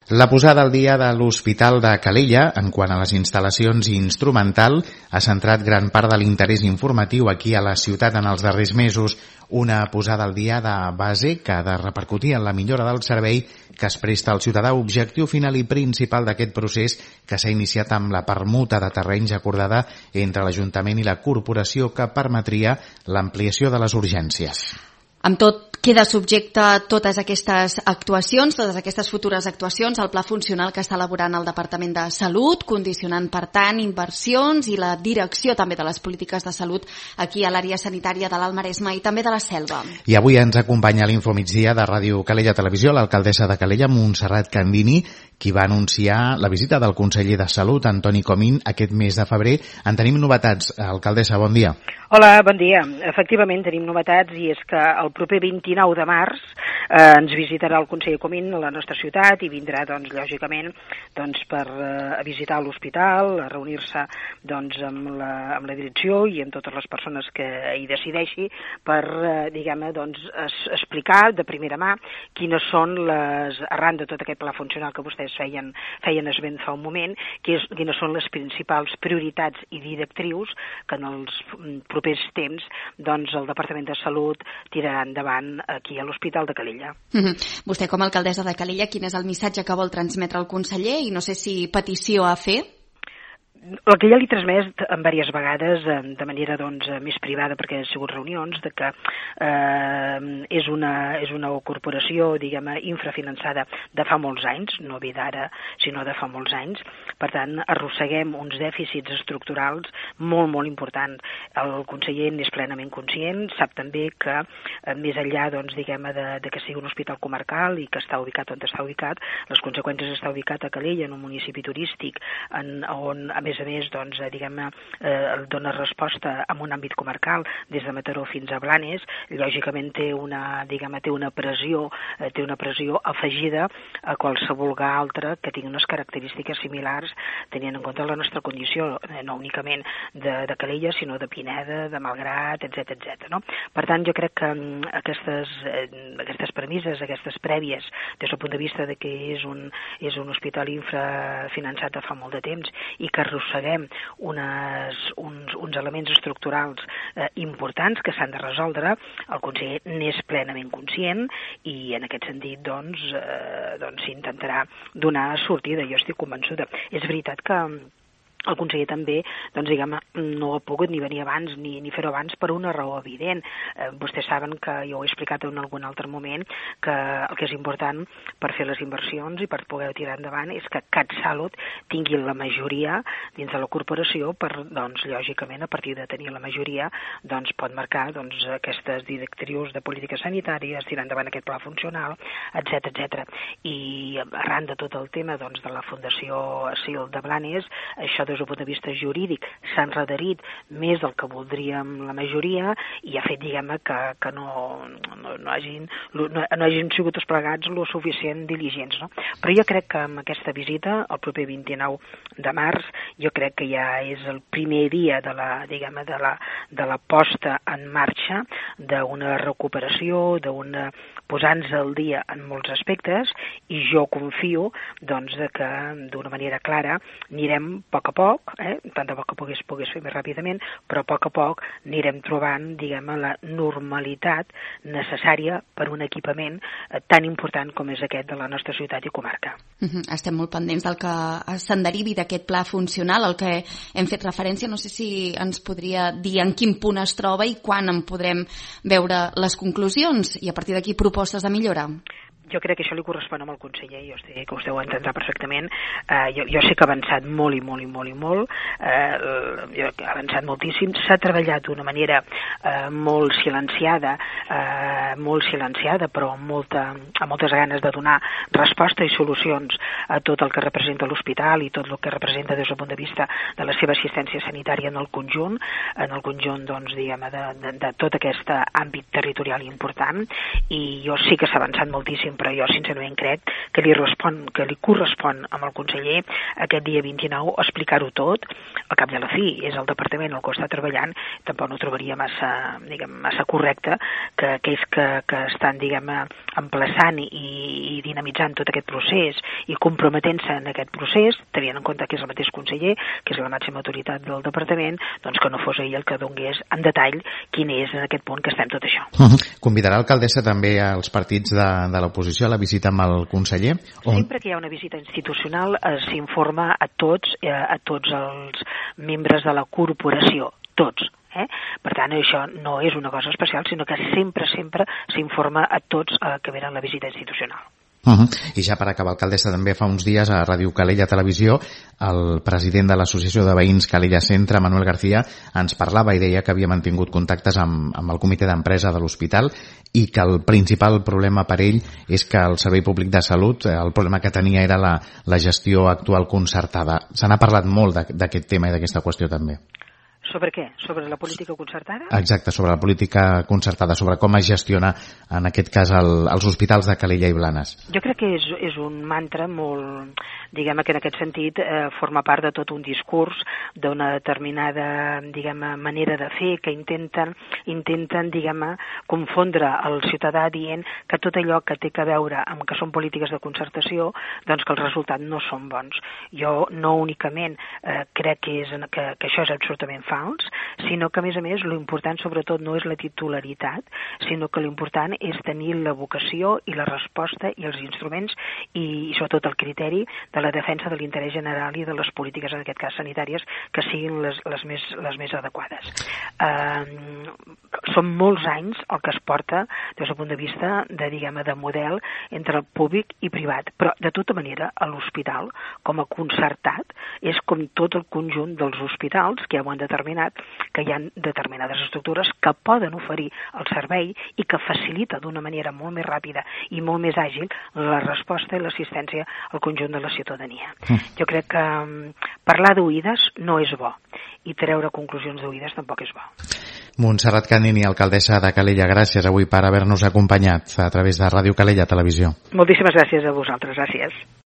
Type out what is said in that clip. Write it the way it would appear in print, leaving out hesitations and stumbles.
La posada al dia de l'Hospital de Calella, en quant a les instal·lacions i instrumental, ha centrat gran part de l'interès informatiu aquí a la ciutat en els darrers mesos. Una posada al dia de base que ha de repercutir en la millora del servei que es presta al ciutadà, objectiu final i principal d'aquest procés que s'ha iniciat amb la permuta de terrenys acordada entre l'Ajuntament i la Corporació que permetria l'ampliació de les urgències. Amb tot, queda subjecte a totes aquestes actuacions, totes aquestes futures actuacions, al pla funcional que està elaborant el Departament de Salut, condicionant, per tant, inversions i la direcció també de les polítiques de salut aquí a l'àrea sanitària de l'Alt Maresme i també de la Selva. I avui ens acompanya a l'Infomigdia de Ràdio Calella Televisió l'alcaldessa de Calella, Montserrat Candini, qui va anunciar la visita del conseller de Salut, Antoni Comín, aquest mes de febrer. En tenim novetats. Alcaldessa, bon dia. Hola, bon dia. Efectivament, tenim novetats i és que el proper 29 de març ens visitarà el conseller Comín a la nostra ciutat i vindrà, doncs, lògicament, doncs, per visitar l'hospital, a reunir-se doncs, amb la direcció i amb totes les persones que hi decideixi per, diguem-ne, doncs, explicar de primera mà quines són arran de tot aquest pla funcional que vostès feien esment fa un moment, quines són les principals prioritats i directrius que en els propers temps doncs, el Departament de Salut tirarà endavant aquí a l'Hospital de Calella. Vostè, com a alcaldessa de Calella, quin és el missatge que vol transmetre al conseller i no sé si petició a fer? El que ja li he transmès en diverses vegades, de manera doncs, més privada, perquè ha sigut reunions, de que és una corporació, diguem, infrafinançada de fa molts anys, no ve d'ara, sinó de fa molts anys. Per tant, arrosseguem uns dèficits estructurals molt, molt importants. El conseller n'és plenament conscient, sap també que més enllà, doncs, diguem, de que sigui un hospital comarcal i que està ubicat on està ubicat, les conseqüències està ubicat a Calella, en un municipi turístic, on, a més, doncs, diguem-ne, dona resposta en un àmbit comarcal, des de Mataró fins a Blanes, lògicament té una pressió afegida a qualsevol altre que tingui unes característiques similars, tenint en compte la nostra condició, no únicament de Calella, sinó de Pineda, de Malgrat, etc. No? Per tant, jo crec que aquestes premisses, aquestes prèvies, des del punt de vista de que és un hospital infrafinançat de fa molt de temps i que arrosseguem uns elements estructurals importants que s'han de resoldre, el conseller n'és plenament conscient i en aquest sentit doncs s'intentarà donar sortida, jo estic convençuda. És veritat que el conseller també, doncs, diguem, no ha pogut ni venir abans ni fer-ho abans per una raó evident. Vostès saben que jo ho he explicat en algun altre moment, que el que és important per fer les inversions i per poder tirar endavant és que CatSalut tingui la majoria dins de la corporació per, doncs, lògicament, a partir de tenir la majoria, doncs, pot marcar, doncs, aquestes directrius de polítiques sanitàries, tirar endavant aquest pla funcional, etc. I arran de tot el tema, doncs, de la Fundació Asil de Blanes, això des del punt de vista jurídic s'ha enredarit més del que voldríem la majoria i ha fet, diguem-ne, que no hagin sigut els plegats lo suficient diligents, no? Però jo crec que amb aquesta visita, el proper 29 de març, jo crec que ja és el primer dia de la posta en marxa d'una recuperació, posant-se al dia en molts aspectes, i jo confio, doncs, que d'una manera clara anirem a poc, tant de poc que pogués fer més ràpidament, però a poc anirem trobant, diguem, la normalitat necessària per un equipament tan important com és aquest de la nostra ciutat i comarca. Estem molt pendents del que se'n derivi d'aquest pla funcional, al que hem fet referència. No sé si ens podria dir en quin punt es troba i quan en podrem veure les conclusions i a partir d'aquí propostes de millora. Jo crec que això li correspon al conseller, jo sé que vostè ho entendrà perfectament. Jo sé que ha avançat molt, ha avançat moltíssim, s'ha treballat d'una manera molt silenciada, però amb moltes ganes de donar resposta i solucions a tot el que representa l'hospital i tot el que representa des del punt de vista de la seva assistència sanitària en el conjunt, doncs, diguem, de tot aquest àmbit territorial important, i jo sí que s'ha avançat moltíssim, però jo sincerament crec que li correspon amb el conseller aquest dia 29 explicar-ho tot. Al cap i a la fi és el departament el que està treballant, tampoc no trobaria massa correcte que aquells que estan, diguem, emplaçant i dinamitzant tot aquest procés i comprometent-se en aquest procés, tenint en compte que és el mateix conseller, que és la màxima autoritat del departament, doncs que no fos ell el que donés en detall quin és en aquest punt que estem tot això. Convidarà l'alcaldessa també als partits de l'oposició a la visita amb el conseller? Sempre que hi ha una visita institucional s'informa a tots els membres de la corporació, tots. Per tant, això no és una cosa especial, sinó que sempre s'informa a tots que venen a la visita institucional. I ja per acabar, alcaldessa, també fa uns dies a Ràdio Calella Televisió el president de l'Associació de Veïns Calella Centre, Manuel García, ens parlava i deia que havia mantingut contactes amb el comitè d'empresa de l'hospital i que el principal problema per ell és que el Servei Públic de Salut, el problema que tenia era la gestió actual concertada. Se n'ha parlat molt d'aquest tema i d'aquesta qüestió també. Sobre què? Sobre la política concertada? Exacte, sobre la política concertada, sobre com es gestiona, en aquest cas, els hospitals de Calella i Blanes. Jo crec que és un mantra molt, diguem que en aquest sentit forma part de tot un discurs d'una determinada, manera de fer que intenten confondre el ciutadà dient que tot allò que té a veure amb que són polítiques de concertació, doncs que els resultats no són bons. Jo no únicament crec que això és absolutament fals, sinó que, a més, l'important sobretot no és la titularitat, sinó que l'important és tenir la vocació i la resposta i els instruments i sobretot el criteri de la defensa de l'interès general i de les polítiques, en aquest cas sanitàries, que siguin les més adequades. Són molts anys el que es porta des del punt de vista de model entre el públic i privat, però de tota manera l'hospital com a concertat és com tot el conjunt dels hospitals que ja ho han determinat, que hi ha determinades estructures que poden oferir el servei i que facilita d'una manera molt més ràpida i molt més àgil la resposta i l'assistència al conjunt de la ciutadania. Jo crec que parlar d'oïdes no és bo i treure conclusions d'oïdes tampoc és bo. Montserrat Canini, alcaldessa de Calella, gràcies avui per haver-nos acompanyat a través de Ràdio Calella Televisió. Moltíssimes gràcies a vosaltres, gràcies.